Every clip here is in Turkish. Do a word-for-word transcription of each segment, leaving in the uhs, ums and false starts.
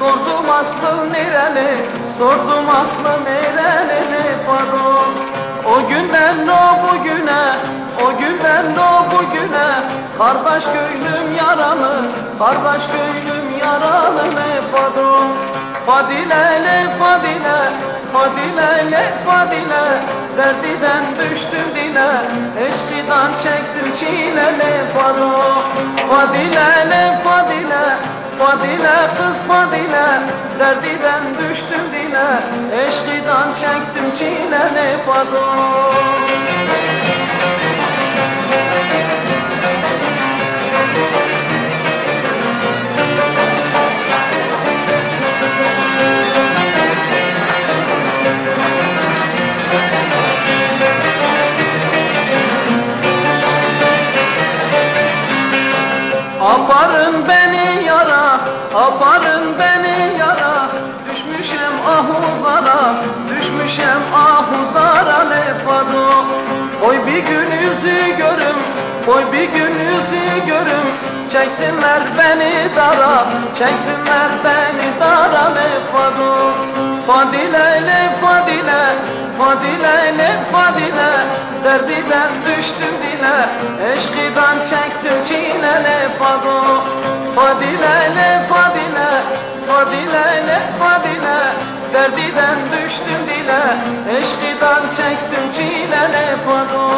Sordum aslı nereli, sordum aslı nereli ne Fado. O günden o bugüne, o günden o bugüne, kardeş gönlüm yaralı, kardeş gönlüm yaralı ne Fado. Fadile le Fadile, Fadile le Fadile, derdiden düştüm dile, eşkıdan çektim çile le Fado. Fadile le Fadile, Fadile kız Fadile, derdiden düştüm dile, eşkıdan çektim çile le Fado. Aparın beni yara, aparın beni yara, düşmüşem ahuzara, düşmüşem ahuzara ne Fado. Oy bir gün yüzü görüm, oy bir gün yüzü görüm, çeksinler beni dara, çeksinler beni dara ne Fado. Fadile le Fadile, Fadile le Fadile, derdiden düştüm dile, eşkıdan çektim çile le Fado. Fadile le Fadile, Fadile le Fadile, derdiden düştüm dile, eşkıdan çektim çile le Fado.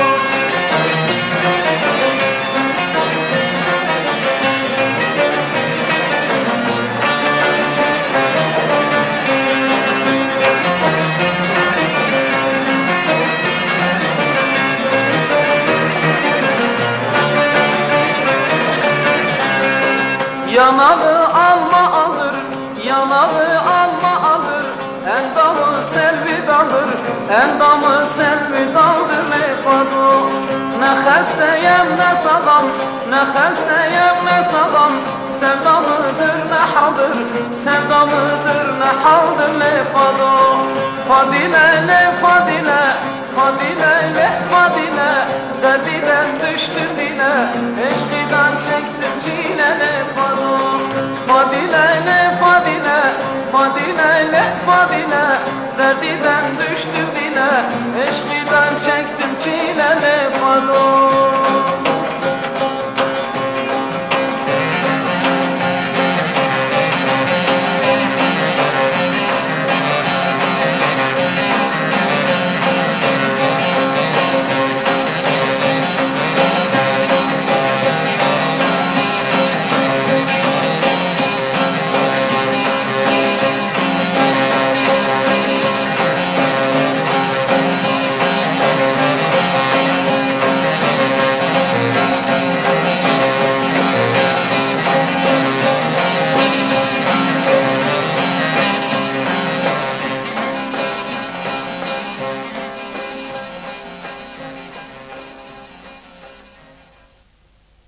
Yanağı alma alır, yanağı alma alır, endamı selvi dalır, endamı selvi dalır ne Fado. Ne hastayım ne sağlam, ne hastayım ne sağlam, sevdamıdır ne haldır, sevdamıdır ne haldır ne Fado. Fadile ne Fadile,